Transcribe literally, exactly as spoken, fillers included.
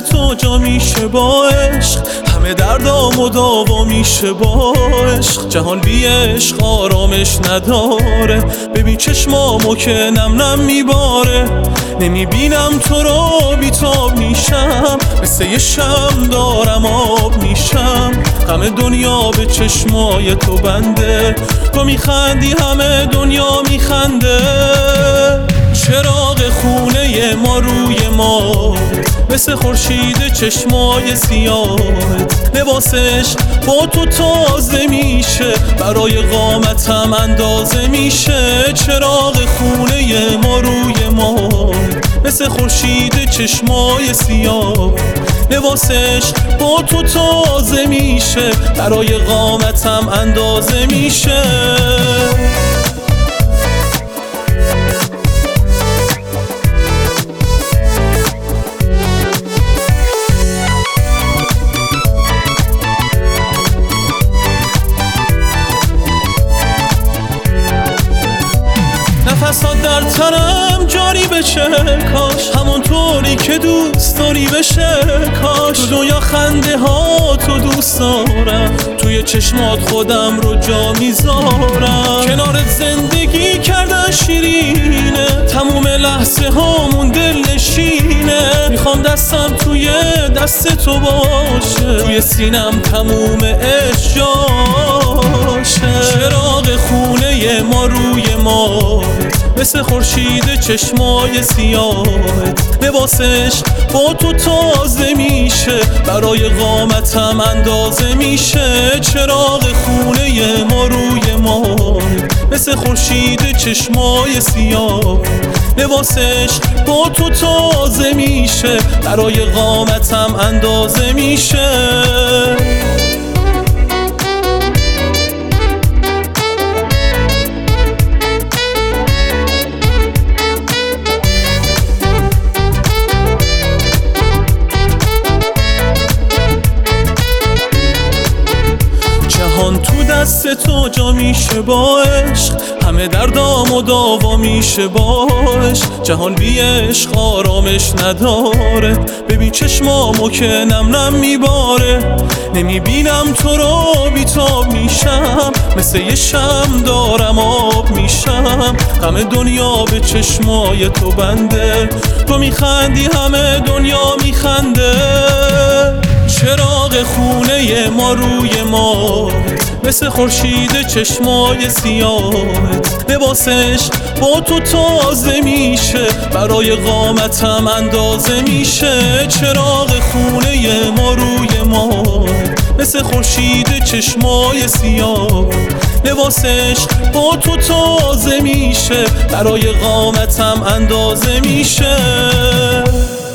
تو جا میشه با عشق، همه دردام و داوا میشه با عشق. جهان بی عشق آرامش نداره، ببین چشمامو که نم نم میباره. نمیبینم تو رو بیتاب میشم، مثل یه شم دارم آب میشم. همه دنیا به چشمای تو بنده، تو میخندی همه دنیا میخنده. چراغ خونه ما روی ما، مثل خورشید چشمای سیاهت. لباسش با تو تازه میشه، برای قامتم اندازه میشه. چراغ خونه ما روی ما، مثل خورشید چشمای سیاه. لباسش با تو تازه میشه، برای قامتم اندازه میشه. نفسات در تنم جاری بشه کاش، همونطوری که دوست داری بشه کاش. تو دنیا خنده ها تو دوست دارم، توی چشمات خودم رو جا میذارم. کنارت زندگی کردن شیرینه، تموم لحظه هامون دل نشینه. میخوام دستم توی دست تو باشه، توی سینم تموم عشق جاشه. چراغ خونه ما روی ما، مثل خورشید چشمای سیاهت. لباسش با تو تازه میشه، برای قامتم اندازه میشه. چراغ خونه ما روی ما، مثل خورشید چشمای سیاه. لباسش با تو تازه میشه، برای قامتم اندازه میشه. تو دست تو جا میشه با عشق، همه دردام و داوا میشه با عشق. جهان بی عشق آرامش نداره، ببین چشمامو که نم نم میباره. نمیبینم تو رو بیتاب میشم، مثل یه شم دارم آب میشم. همه دنیا به چشمای تو بنده، تو میخندی همه دنیا میخنده. چراغ خونه ما روی ما، مثل خورشید چشمای سیاهت. لباسش با تو تازه میشه، برای قامتم اندازه میشه. چراغ خونه ما روی ما، مثل خورشید چشمای سیاه. لباسش با تو تازه میشه، برای قامتم اندازه میشه.